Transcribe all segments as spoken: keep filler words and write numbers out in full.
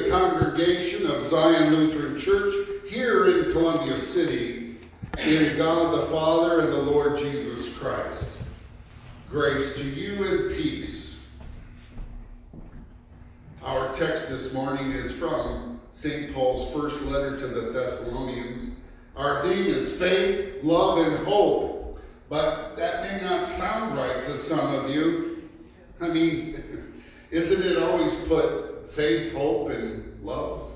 the congregation of Zion Lutheran Church here in Columbia City, in God the Father and the Lord Jesus Christ. Grace to you and peace. Our text this morning is from Saint Paul's first letter to the Thessalonians. Our theme is faith, love, and hope. But that may not sound right to some of you. I mean, isn't it always put faith, hope, and love?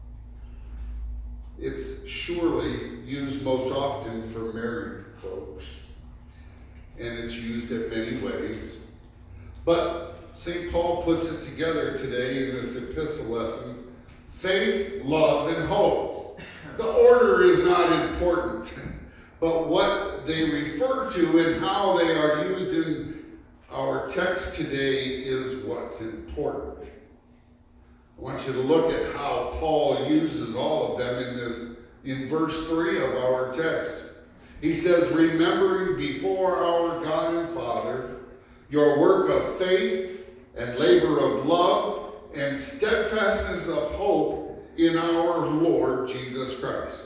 It's surely used most often for married folks. And it's used in many ways. But Saint Paul puts it together today in this epistle lesson. Faith, love, and hope. The order is not important, but what they refer to and how they are used in our text today is what's important. I want you to look at how Paul uses all of them in this, in verse three of our text. He says, remembering before our God and Father your work of faith and labor of love and steadfastness of hope in our Lord Jesus Christ.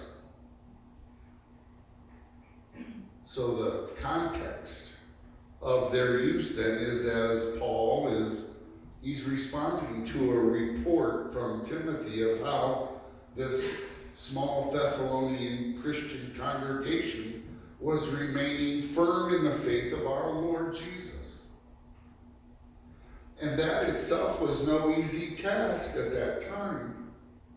So the context of their use then is as Paul is, he's responding to a report from Timothy of how this small Thessalonian Christian congregation was remaining firm in the faith of our Lord Jesus. And that itself was no easy task at that time.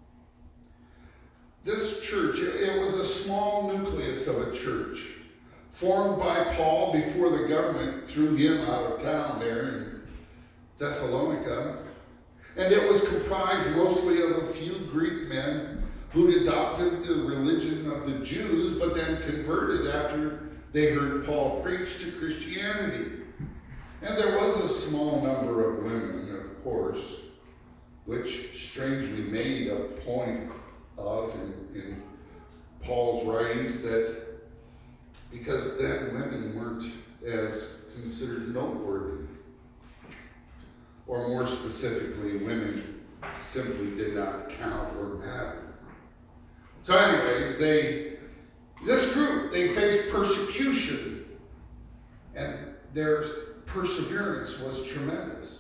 This church, it was a small nucleus of a church formed by Paul before the government threw him out of town there in Thessalonica. And it was comprised mostly of a few Greek men who'd adopted the religion of the Jews, but then converted after they heard Paul preach to Christianity. And there was a small number of women, of course, which strangely made a point of in, in Paul's writings that because then women weren't as considered noteworthy. Or more specifically, women simply did not count or matter. So anyways, they, this group, they faced persecution, and their perseverance was tremendous.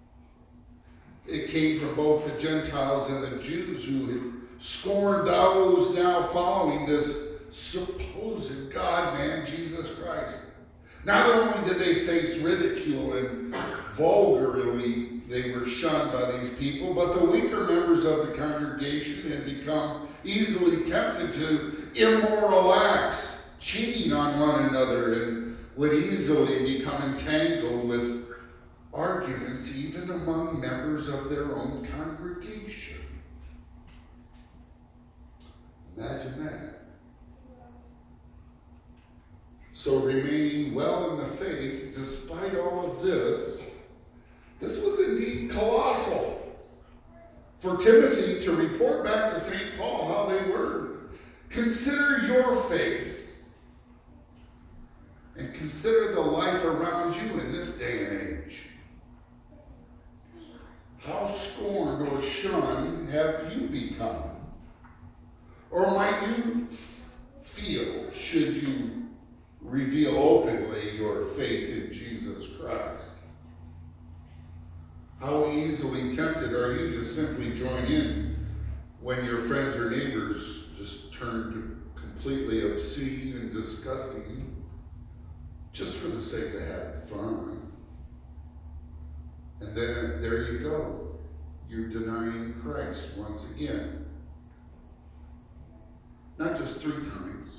It came from both the Gentiles and the Jews who had scorned those now following this supposed God-man, Jesus Christ. Not only did they face ridicule and vulgarly they were shunned by these people, but the weaker members of the congregation had become easily tempted to immoral acts, cheating on one another, and would easily become entangled with arguments even among members of their own congregation. Imagine that. So remaining well in the faith, despite all of this, this was indeed colossal. For Timothy to report back to Saint Paul how they were. Consider your faith. And consider the life around you in this day and age. How scorned or shunned have you become? Or might you feel, should you reveal openly your faith in Jesus Christ? How easily tempted are you to simply join in when your friends or neighbors just turn completely obscene and disgusting just for the sake of having fun? And then there you go. You're denying Christ once again. Not just three times,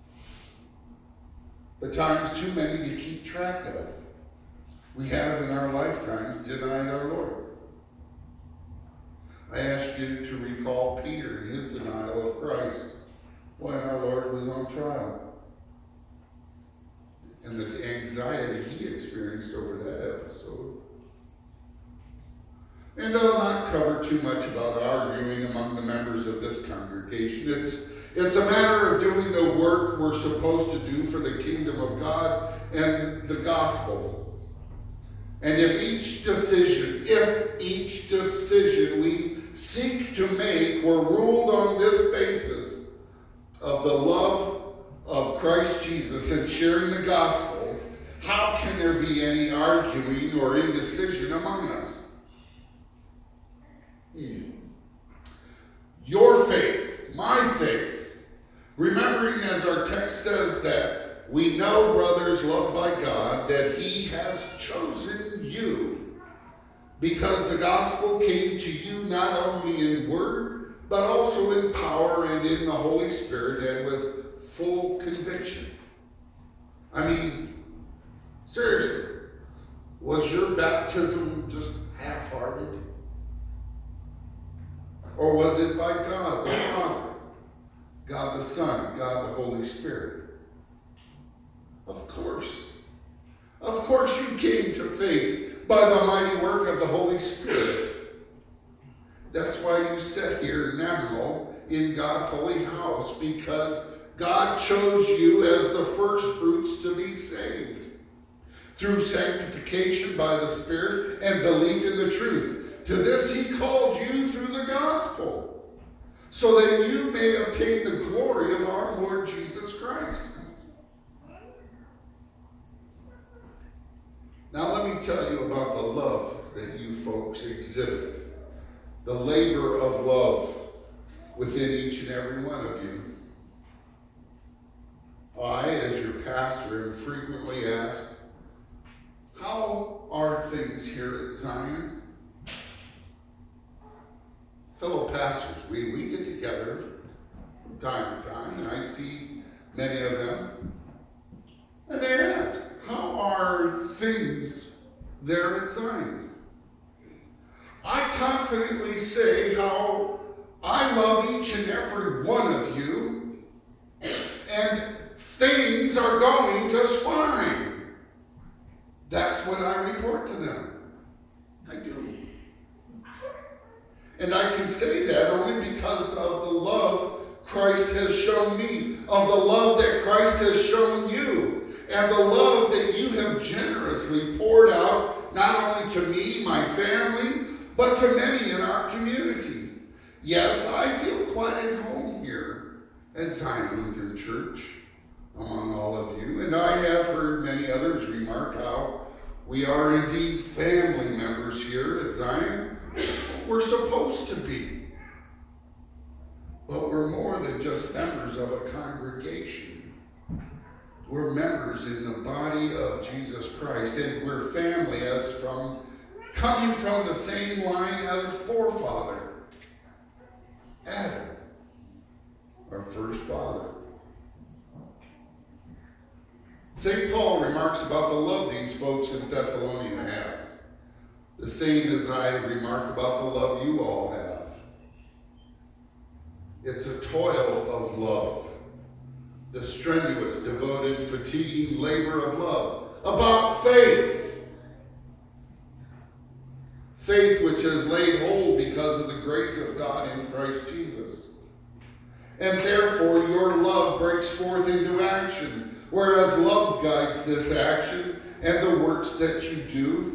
but times too many to keep track of. We have in our lifetimes denied our Lord. I ask you to recall Peter and his denial of Christ when our Lord was on trial, and the anxiety he experienced over that episode. And I'll not cover too much about arguing among the members of this congregation. It's, it's a matter of doing the work we're supposed to do for the kingdom of God and the gospel. And if each decision, if each decision we seek to to make were ruled on this basis of the love of Christ Jesus and sharing the gospel, how can there be any arguing or indecision among us? Hmm. Your faith, my faith, remembering as our text says that we know, brothers loved by God, that he has chosen you because the gospel came to you not only in word, but also in power and in the Holy Spirit and with full conviction. I mean, seriously, was your baptism just half-hearted? Or was it by God the Father, God the Son, God the Holy Spirit? Of course. Of course you came to faith by the mighty work of the Holy Spirit. That's why you sit here now in God's holy house, because God chose you as the first fruits to be saved through sanctification by the Spirit and belief in the truth. To this he called you through the gospel, so that you may obtain the glory of our Lord Jesus Christ. Now let me tell you about the love that you folks exhibit, the labor of love within each and every one of you. I, as your pastor, am frequently asked, how are things here at Zion? Fellow pastors, we, we get together from time to time, and I see many of them, and they ask, how are things there at Zion? I confidently say how I love each and every one of you, and things are going just fine. That's what I report to them. I do. And I can say that only because of the love Christ has shown me, of the love that Christ has shown you, and the love that you have generously poured out, not only to me, my family, but to many in our community. Yes, I feel quite at home here at Zion Lutheran Church among all of you, and I have heard many others remark how we are indeed family members here at Zion. We're supposed to be. But we're more than just members of a congregation. We're members in the body of Jesus Christ, and we're family as from coming from the same line as forefather, Adam, our first father. Saint Paul remarks about the love these folks in Thessalonica have, the same as I remark about the love you all have. It's a toil of love, the strenuous, devoted, fatiguing labor of love, about faith. Faith which has laid hold because of the grace of God in Christ Jesus. And therefore your love breaks forth into action, whereas love guides this action and the works that you do.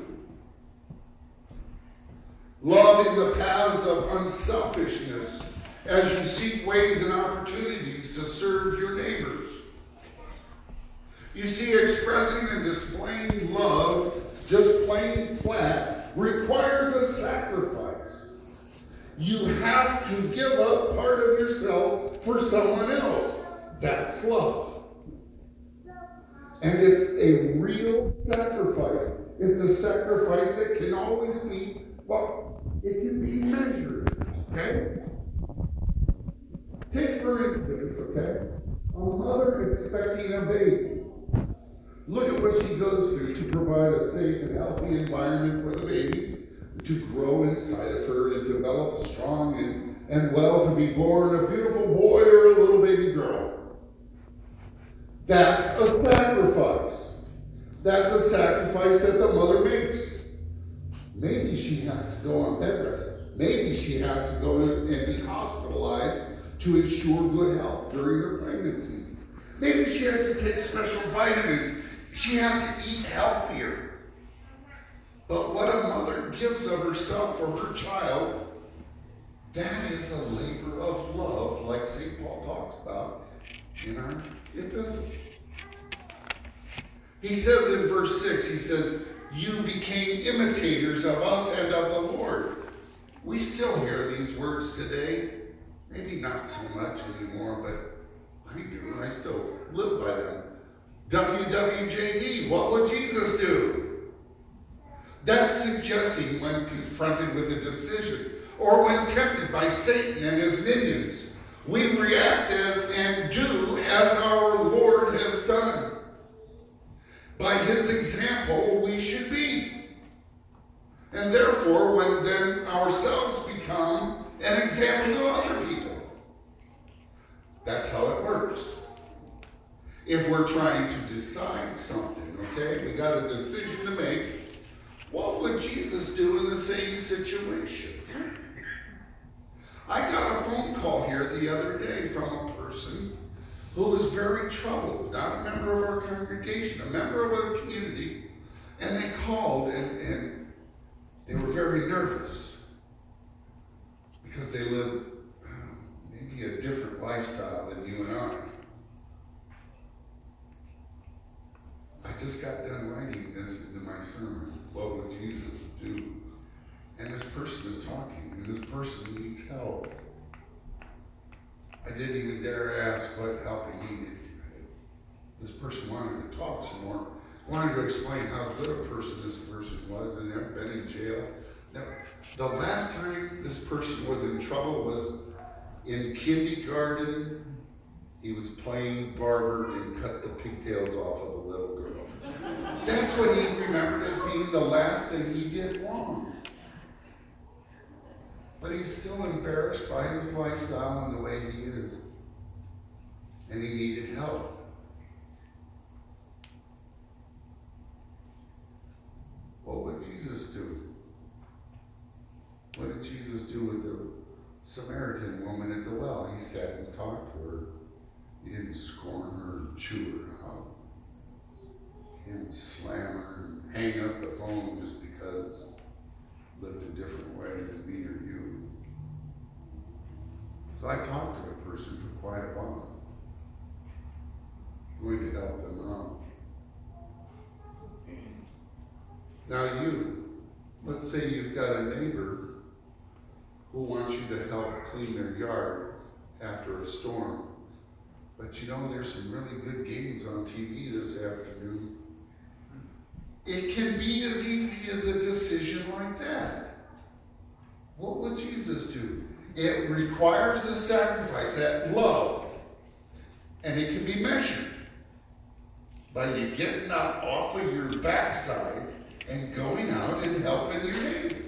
Love in the paths of unselfishness as you seek ways and opportunities to serve your neighbors. You see, expressing and displaying love, just plain flat, requires a sacrifice. You have to give up part of yourself for someone else. That's love. And it's a real sacrifice. It's a sacrifice that can always be, well, it can be measured, okay? Take, for instance, okay, a mother expecting a baby. Look at what she goes through to provide a safe and healthy environment for the baby to grow inside of her and develop strong and, and well to be born a beautiful boy or a little baby girl. That's a sacrifice. That's a sacrifice that the mother makes. Maybe she has to go on bed rest. Maybe she has to go and be hospitalized to ensure good health during her pregnancy. Maybe she has to take special vitamins. She has to eat healthier. But what a mother gives of herself for her child, That is a labor of love, like Saint Paul talks about in our epistle. He says in verse six, he says, you became imitators of us and of the Lord. We still hear these words today. Maybe not so much anymore, but I do. I still live by them. W W J D, what would Jesus do? That's suggesting when confronted with a decision, or when tempted by Satan and his minions, we react and do as our Lord has done. By his example, we should be. And therefore, when then ourselves become an example to other people. That's how it works. If we're trying to decide something, okay, we got a decision to make. What would Jesus do in the same situation? I got a phone call here the other day from a person who was very troubled, not a member of our congregation, a member of our community, and they called and, and they were very nervous because they live um, maybe a different lifestyle than you and I. I just got done writing this into my sermon. What would Jesus do? And this person is talking, and this person needs help. I didn't even dare ask what help he needed. This person wanted to talk some more, wanted to explain how good a person this person was, and never been in jail. Now, the last time this person was in trouble was in kindergarten. He was playing barber and cut the pigtails off of a little girl. That's what he remembered as being the last thing he did wrong. But he's still embarrassed by his lifestyle and the way he is. And he needed help. What would Jesus do? What did Jesus do with the Samaritan woman at the well? He sat and talked to her. He didn't scorn her and chew her out. He didn't slam her and hang up the phone just because he lived a different way than me or you. So I talked to a person for quite a while, going to help them out. Now you, let's say you've got a neighbor who wants you to help clean their yard after a storm. But you know, there's some really good games on T V this afternoon. It can be as easy as a decision like that. What would Jesus do? It requires a sacrifice, that love. And it can be measured by you getting up off of your backside and going out and helping your neighbor.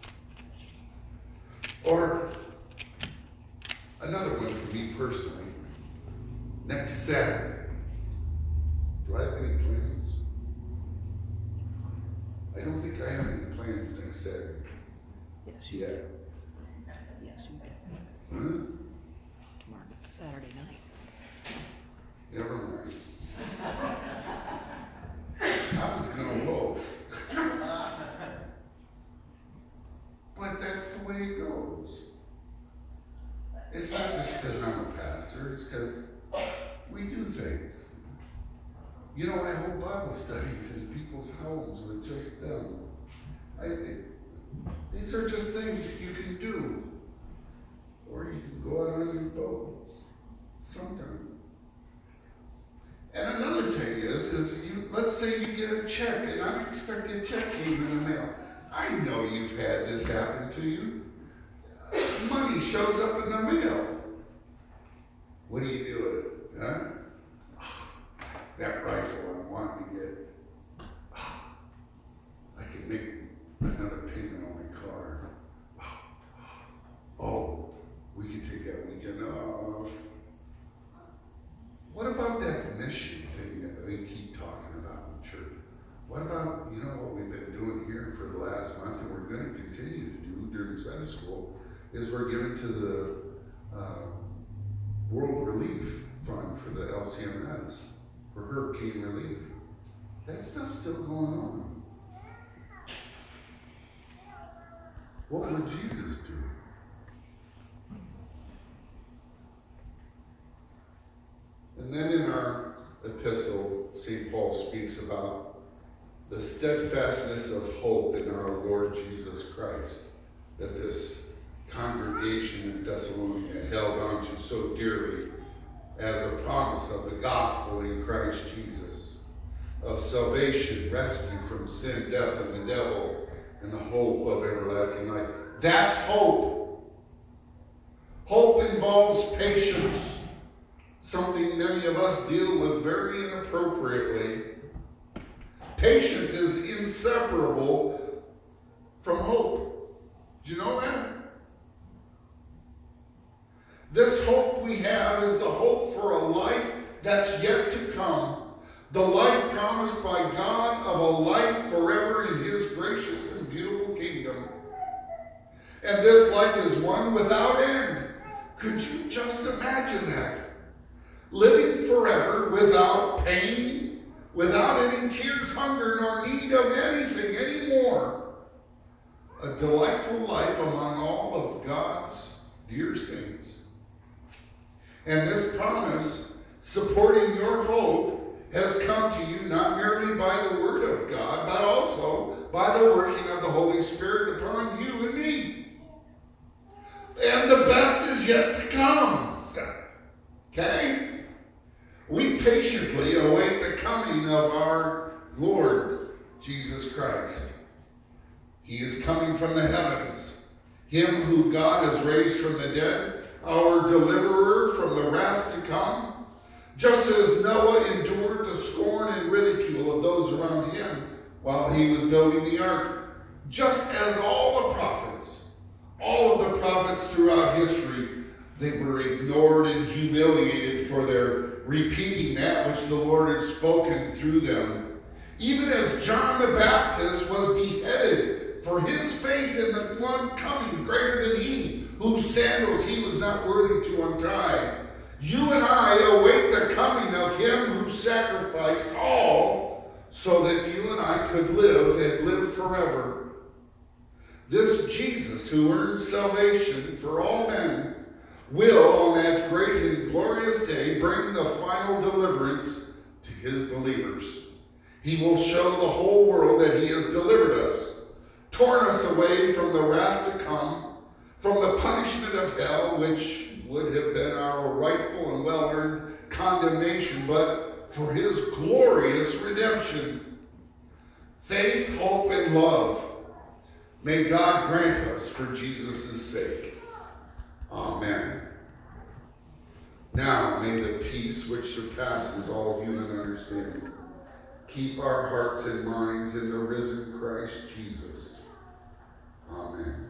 Or another one for me personally. Next Saturday. Do I have any plans? I don't think I have any plans next Saturday. Yes, you Yeah. do. Yes, you do. Huh? Tomorrow, Saturday night. Never mind. I was gonna loaf. But that's the way it goes. It's not just because I'm a pastor, it's because we do things. You know, I hold Bible studies in people's homes with just them. I, it, these are just things that you can do. Or you can go out on your boat sometime. And another thing is, is you, let's say you get a check, an unexpected check came in the mail. I know you've had this happen to you. Money shows up in the mail. What do you do with it? Huh? That rifle I want to get. I can make another payment on my car. Oh, we can take that weekend off. What about that mission thing that we keep talking about in church? What about, you know, what we've been doing here for the last month and we're going to continue to do during Sunday school is we're giving to the uh, World Relief Fund for the L C M S for hurricane relief. That stuff's still going on. What would Jesus do? speaks about the steadfastness of hope in our Lord Jesus Christ that this congregation in Thessalonica held on to so dearly as a promise of the gospel in Christ Jesus, of salvation, rescue from sin, death, and the devil, and the hope of everlasting life. That's hope. Hope involves patience, something many of us deal with very inappropriately. Patience is inseparable from hope. Do you know that? This hope we have is the hope for a life that's yet to come. The life promised by God of a life forever in his gracious and beautiful kingdom. And this life is one without end. Could you just imagine that? Living forever without pain, without any tears, hunger, nor need of anything anymore. A delightful life among all of God's dear saints. And this promise, supporting your hope, has come to you not merely by the word of God, but also by the working of the Holy Spirit upon you and me. And the best is yet to come. Okay? We patiently await the coming of our Lord Jesus Christ. He is coming from the heavens, him who God has raised from the dead, our deliverer from the wrath to come. Just as Noah endured the scorn and ridicule of those around him while he was building the ark, just as all the prophets, all of the prophets throughout history, they were ignored and humiliated for their repeating that which the Lord had spoken through them. Even as John the Baptist was beheaded for his faith in the one coming greater than he, whose sandals he was not worthy to untie. You and I await the coming of him who sacrificed all so that you and I could live and live forever. This Jesus who earned salvation for all men will, on that great and glorious day, bring the final deliverance to his believers. He will show the whole world that he has delivered us, torn us away from the wrath to come, from the punishment of hell, which would have been our rightful and well-earned condemnation, but for his glorious redemption. Faith, hope, and love may God grant us for Jesus' sake. Amen. Now may the peace which surpasses all human understanding keep our hearts and minds in the risen Christ Jesus. Amen.